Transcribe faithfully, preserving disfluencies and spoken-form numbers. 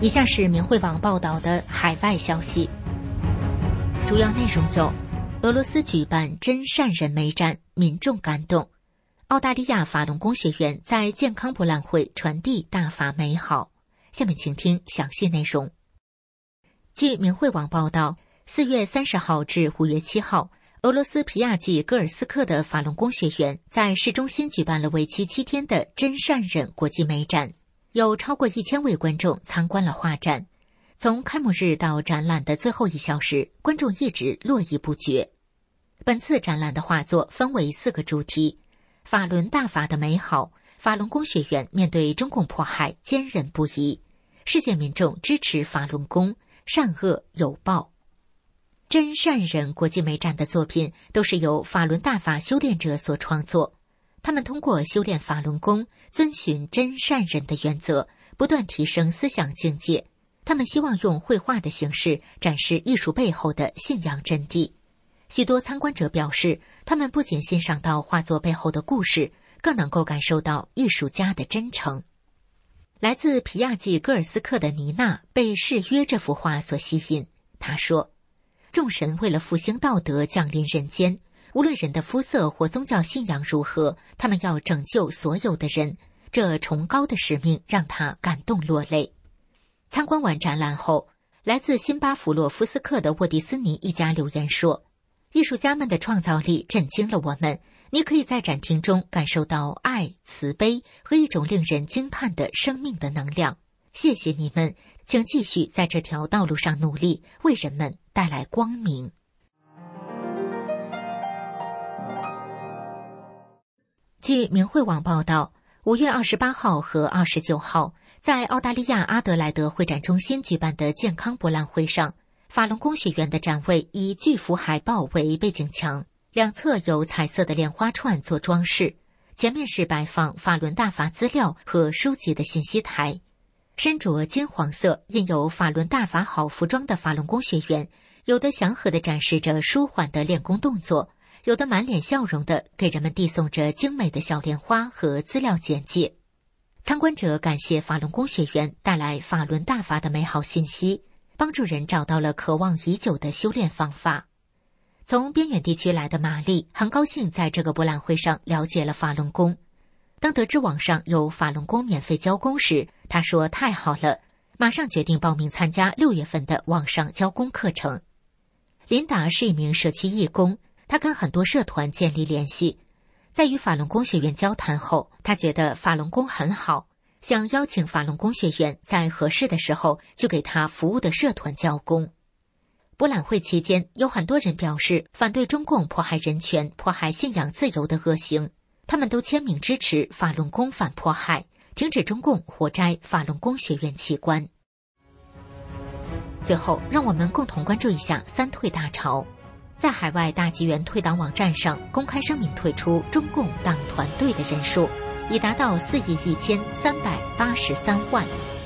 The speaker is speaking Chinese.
以下是明慧网报道的海外消息，主要内容有：俄罗斯举办真善人美展，民众感动；澳大利亚法轮功学员在健康博览会传递大法美好。下面请听详细内容。据明慧网报道，四月三十号至五月七号，俄罗斯皮亚季戈尔斯克的法轮功学员在市中心举办了为期七天的真善人国际美展。有超过一千位观众参观了画展，从开幕日到展览的最后一小时，观众一直络绎不绝。本次展览的画作分为四个主题：法轮大法的美好，法轮功学员面对中共迫害坚韧不移，世界民众支持法轮功，善恶有报。真善人国际美展的作品都是由法轮大法修炼者所创作。他们通过修炼法轮功，遵循真善人的原则，不断提升思想境界。他们希望用绘画的形式展示艺术背后的信仰真谛。许多参观者表示，他们不仅欣赏到画作背后的故事，更能够感受到艺术家的真诚。来自皮亚季戈尔斯克的妮娜被《誓约》这幅画所吸引。她说：“众神为了复兴道德降临人间。无论人的肤色或宗教信仰如何，他们要拯救所有的人，这崇高的使命让他感动落泪。”参观完展览后，来自辛巴弗洛夫斯克的沃迪斯尼一家留言说：“艺术家们的创造力震惊了我们，你可以在展厅中感受到爱、慈悲和一种令人惊叹的生命的能量。谢谢你们，请继续在这条道路上努力，为人们带来光明。”据明慧网报道，五月二十八号和二十九号，在澳大利亚阿德莱德会展中心举办的健康博览会上，法轮功学员的展位以巨幅海报为背景墙，两侧有彩色的莲花串做装饰，前面是摆放法轮大法资料和书籍的信息台。身着金黄色印有法轮大法好服装的法轮功学员，有的祥和地展示着舒缓的练功动作，有的满脸笑容地给人们递送着精美的小莲花和资料简介。参观者感谢法轮功学员带来法轮大法的美好信息，帮助人找到了渴望已久的修炼方法。从边远地区来的玛丽很高兴在这个博览会上了解了法轮功。当得知网上有法轮功免费教功时，她说太好了，马上决定报名参加六月份的网上教功课程。琳达是一名社区义工，他跟很多社团建立联系，在与法轮功学员交谈后，他觉得法轮功很好，想邀请法轮功学员在合适的时候就给他服务的社团教功。博览会期间，有很多人表示反对中共迫害人权、迫害信仰自由的恶行，他们都签名支持法轮功反迫害，停止中共活摘法轮功学院器官。最后，让我们共同关注一下三退大潮。在海外大纪元退党网站上公开声明退出中共党团队的人数已达到四亿一千三百八十三万。